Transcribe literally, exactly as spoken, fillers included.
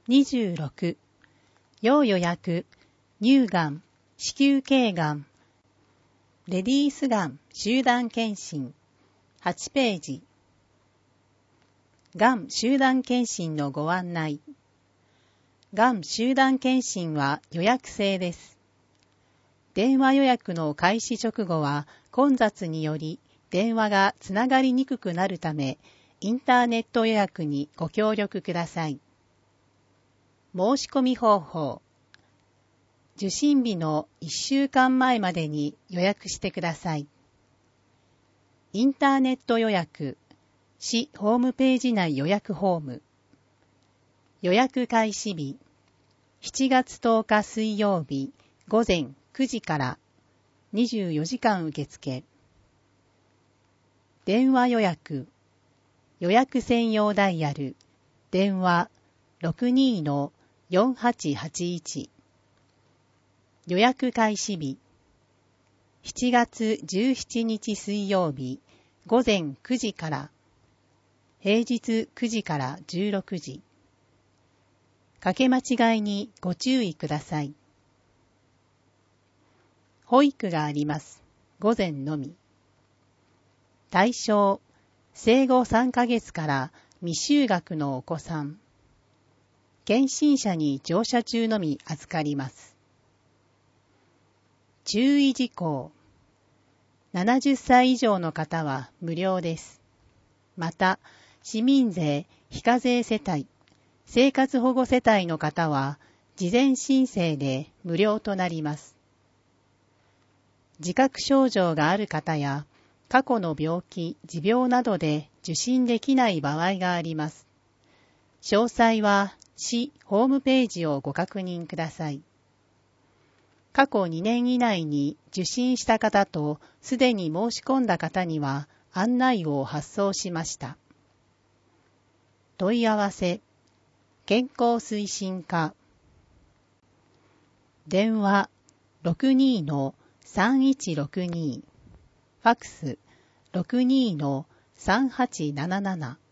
にじゅうろく、要予約、乳がん、子宮頸がん、レディースがん集団検診、はちページ。がん集団検診のご案内。がん集団検診は予約制です。電話予約の開始直後は混雑により電話がつながりにくくなるため、インターネット予約にご協力ください。申し込み方法。受診日のいっしゅうかんまえまでに予約してください。インターネット予約、市ホームページ内予約フォーム。予約開始日、しちがつとおか水曜日午前くじからにじゅうよじかん受付。電話予約、予約専用ダイヤル、電話 ろくにーのよんはちはちいち。予約開始日、しちがつじゅうしちにち水曜日午前くじから、平日くじからじゅうろくじ。かけ間違いにご注意ください。保育があります。午前のみ。対象、生後さんかげつから未就学のお子さん。検診車に乗車中のみ預かります。注意事項。ななじゅっさい以上の方は無料です。また、市民税、非課税世帯、生活保護世帯の方は、事前申請で無料となります。自覚症状がある方や、過去の病気、持病などで受診できない場合があります。詳細は、市ホームページをご確認ください。過去にねん以内に受診した方とすでに申し込んだ方には案内を発送しました。問い合わせ、健康推進課。電話 ろくにーのさんいちろくに、ファクス ろくにーのさんはちなななな。